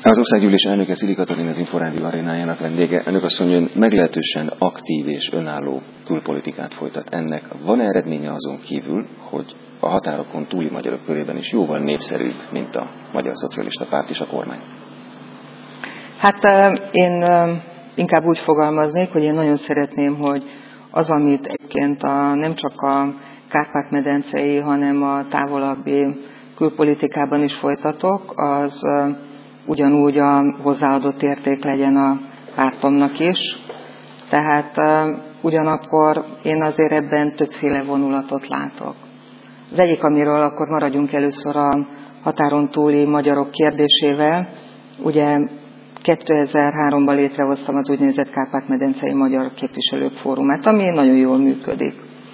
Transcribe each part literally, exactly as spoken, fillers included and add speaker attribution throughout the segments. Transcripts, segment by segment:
Speaker 1: Az országgyűlés elnöke Szili Katalin, az Inforádió arénájának vendége. Önök azt mondja, meglehetősen aktív és önálló külpolitikát folytat. Ennek van eredménye azon kívül, hogy a határokon túli magyarok körében is jóval népszerűbb, mint a Magyar Szocialista Párt és a kormány?
Speaker 2: Hát én inkább úgy fogalmaznék, hogy én nagyon szeretném, hogy az, amit egyébként a, nem csak a Kárpát-medencei, hanem a távolabbi külpolitikában is folytatok, az ugyanúgy a hozzáadott érték legyen a pártomnak is. Tehát ugyanakkor én azért ebben többféle vonulatot látok. Az egyik, amiről akkor maradjunk először a határon túli magyarok kérdésével. Ugye kétezer-háromban létrehoztam az úgynevezett Kárpát-medencei Magyar Képviselők Fórumát, ami nagyon jól működik.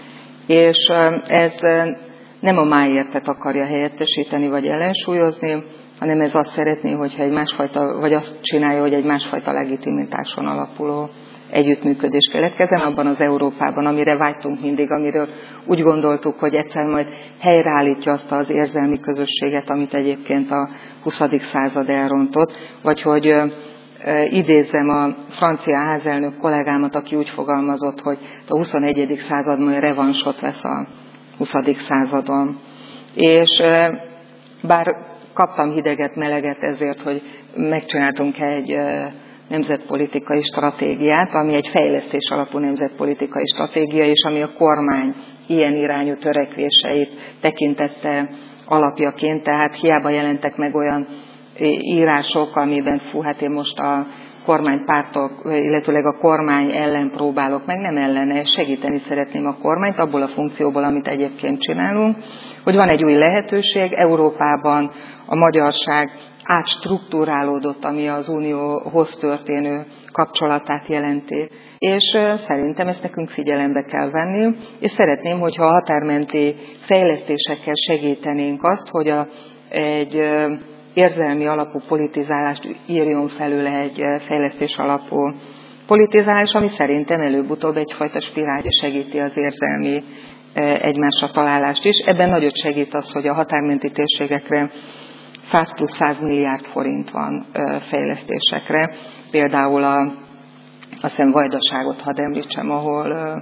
Speaker 2: És ez nem a májértet akarja helyettesíteni vagy ellensúlyozni, hanem ez azt szeretné, hogyha egy másfajta, vagy azt csinálja, hogy egy másfajta legitimitáson alapuló együttműködés keletkezzen abban az Európában, amire vágytunk mindig, amiről úgy gondoltuk, hogy egyszer majd helyreállítja azt az érzelmi közösséget, amit egyébként a huszadik század elrontott, vagy hogy ö, ö, idézzem a francia házelnök kollégámat, aki úgy fogalmazott, hogy a huszonegyedik század majd revansot vesz a huszadik századon. És ö, bár kaptam hideget, meleget ezért, hogy megcsináltunk egy ö, nemzetpolitikai stratégiát, ami egy fejlesztés alapú nemzetpolitikai stratégia, és ami a kormány ilyen irányú törekvéseit tekintette alapjaként, tehát hiába jelentek meg olyan írások, amiben fú, hát én most a kormánypártok, illetőleg a kormány ellen próbálok meg, nem ellene, segíteni szeretném a kormányt abból a funkcióból, amit egyébként csinálunk, hogy van egy új lehetőség, Európában a magyarság átstruktúrálódott, ami az unióhoz történő kapcsolatát jelenti. És szerintem ezt nekünk figyelembe kell venni, és szeretném, hogyha a határmenti fejlesztésekkel segítenénk azt, hogy a, egy érzelmi alapú politizálást írjon felül egy fejlesztés alapú politizálás, ami szerintem előbb-utóbb egyfajta spirálja segíti az érzelmi egymásra találást is. Ebben nagyot segít az, hogy a határmenti térségekre száz plusz száz milliárd forint van fejlesztésekre. Például a, azt hiszem Vajdaságot hadd említsem, ahol ö,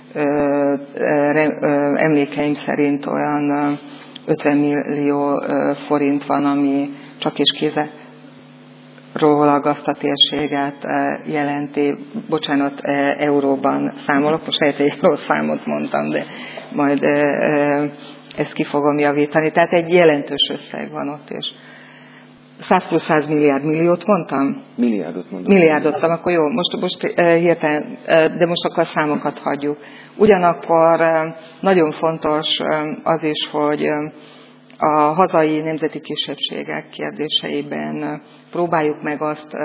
Speaker 2: ö, ö, emlékeim szerint olyan ötven millió forint van, ami csak is kéze rólag azt a térséget jelenti. Bocsánat, euróban számolok, most lehet egy rossz számot mondtam, de majd ezt ki fogom javítani. Tehát egy jelentős összeg van ott is. száz plusz száz milliárd milliót mondtam?
Speaker 1: Milliárdot mondtam.
Speaker 2: Milliárdot mondtam, akkor jó, most, most hirtelen, de most akkor a számokat hagyjuk. Ugyanakkor nagyon fontos az is, hogy a hazai nemzeti kisebbségek kérdéseiben próbáljuk meg azt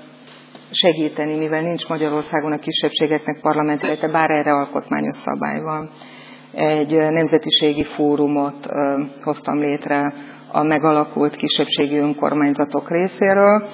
Speaker 2: segíteni, mivel nincs Magyarországon a kisebbségeknek parlamenti, bár erre alkotmányos szabály van. Egy nemzetiségi fórumot hoztam létre a megalakult kisebbségi önkormányzatok részéről,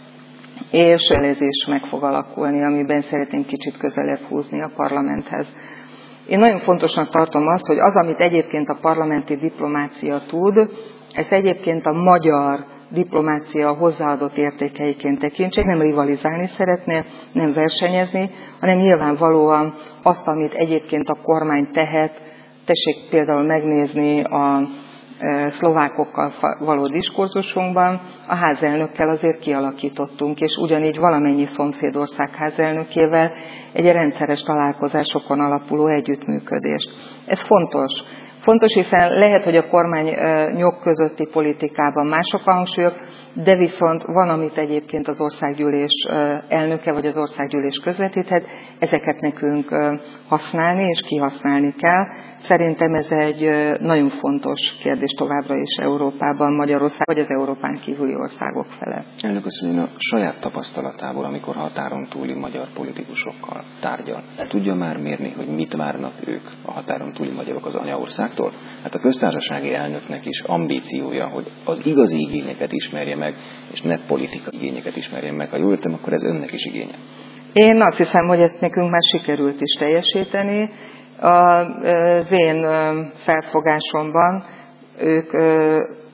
Speaker 2: és ez is meg fog alakulni, amiben szeretnénk kicsit közelebb húzni a parlamenthez. Én nagyon fontosnak tartom azt, hogy az, amit egyébként a parlamenti diplomácia tud, ezt egyébként a magyar diplomácia hozzáadott értékeiként tekintsék, nem rivalizálni szeretne, nem versenyezni, hanem nyilvánvalóan azt, amit egyébként a kormány tehet. Tessék például megnézni a szlovákokkal való diskurzusunkban, a házelnökkel azért kialakítottunk, és ugyanígy valamennyi szomszédország házelnökével egy rendszeres találkozásokon alapuló együttműködést. Ez fontos. Fontos, hiszen lehet, hogy a kormányok közötti politikában mások a hangsúlyok, de viszont van, amit egyébként az országgyűlés elnöke vagy az országgyűlés közvetíthet, ezeket nekünk használni és kihasználni kell. Szerintem ez egy nagyon fontos kérdés továbbra is Európában, Magyarország vagy az Európán kívüli országok fele.
Speaker 1: Elnök asszony, a saját tapasztalatából, amikor határon túli magyar politikusokkal tárgyal, tudja már mérni, hogy mit várnak ők, a határon túli magyarok az anyaországtól? Hát a köztársasági elnöknek is ambíciója, hogy az igazi igényeket ismerje meg, és ne politikai igényeket ismerjen meg. Ha jól értem, akkor ez önnek is igénye.
Speaker 2: Én azt hiszem, hogy ezt nekünk már sikerült is teljesíteni. Az én felfogásomban ők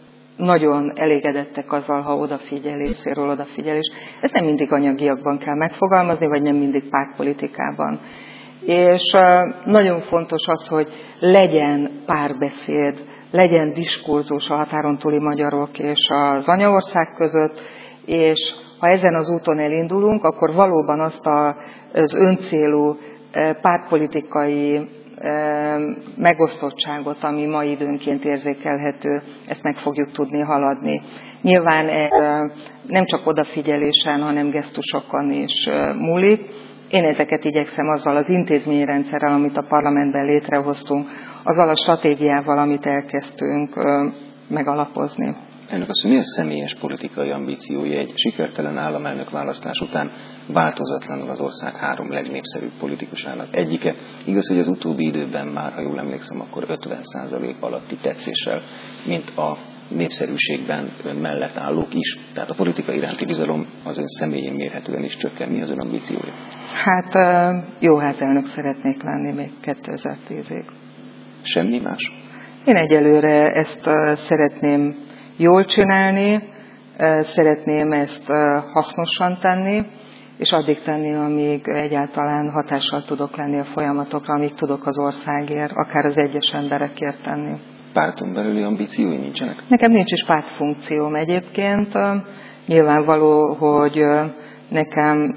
Speaker 2: nagyon elégedettek azzal, ha odafigyel, részéről odafigyel, és ezt nem mindig anyagiakban kell megfogalmazni, vagy nem mindig pártpolitikában. És nagyon fontos az, hogy legyen párbeszéd, legyen diskurzus a határon túli magyarok és az anyaország között, és ha ezen az úton elindulunk, akkor valóban azt az öncélú pártpolitikai megosztottságot, ami ma időnként érzékelhető, ezt meg fogjuk tudni haladni. Nyilván ez nem csak odafigyelésen, hanem gesztusokon is múlik. Én ezeket igyekszem azzal az intézményrendszerrel, amit a parlamentben létrehoztunk, azzal a stratégiával, amit elkezdtünk megalapozni.
Speaker 1: Elnök asszony, mi a személyes politikai ambíciója egy sikertelen államelnök választás után változatlanul az ország három legnépszerűbb politikusának egyike? Igaz, hogy az utóbbi időben már, ha jól emlékszem, akkor ötven százalék alatti tetszéssel, mint a népszerűségben ön mellett állók is. Tehát a politika iránti bizalom az ön személyén mérhetően is csökken. Mi az ön ambíciója?
Speaker 2: Hát jó házelnök szeretnék lenni még kétezer-tízig.
Speaker 1: Semmi más?
Speaker 2: Én egyelőre ezt szeretném jól csinálni, szeretném ezt hasznosan tenni, és addig tenni, amíg egyáltalán hatással tudok lenni a folyamatokra, amíg tudok az országért, akár az egyes emberekért tenni.
Speaker 1: Párton belüli ambíciói nincsenek?
Speaker 2: Nekem nincs is pártfunkcióm egyébként. Nyilvánvaló, hogy nekem,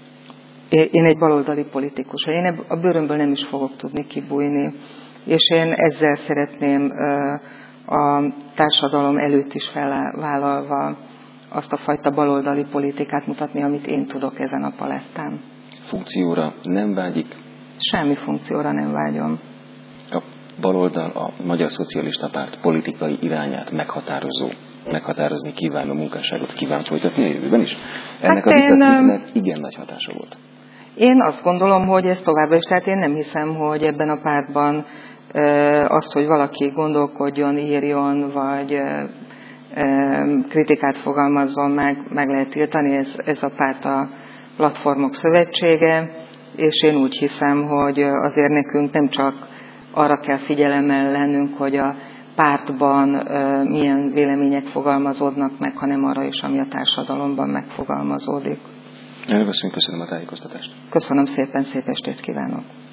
Speaker 2: én egy baloldali politikus, én a bőrömből nem is fogok tudni kibújni, és én ezzel szeretném a társadalom előtt is felvállalva azt a fajta baloldali politikát mutatni, amit én tudok ezen a palettán.
Speaker 1: Funkcióra nem vágyik?
Speaker 2: Semmi funkcióra nem vágyom.
Speaker 1: A baloldal, a Magyar Szocialista Párt politikai irányát meghatározó, meghatározni kívánó munkásságot kíván folytatni a jövőben is? Ennek hát a vitaciknek igen nagy hatása volt.
Speaker 2: Én azt gondolom, hogy ez továbbra is, tehát én nem hiszem, hogy ebben a pártban azt, hogy valaki gondolkodjon, írjon, vagy kritikát fogalmazzon meg, meg lehet tiltani, ez, ez a párt a Platformok Szövetsége, és én úgy hiszem, hogy azért nekünk nem csak arra kell figyelemmel lennünk, hogy a pártban milyen vélemények fogalmazódnak meg, hanem arra is, ami a társadalomban megfogalmazódik.
Speaker 1: Elnök asszony, köszönöm a tájékoztatást.
Speaker 2: Köszönöm szépen, szép estét kívánok.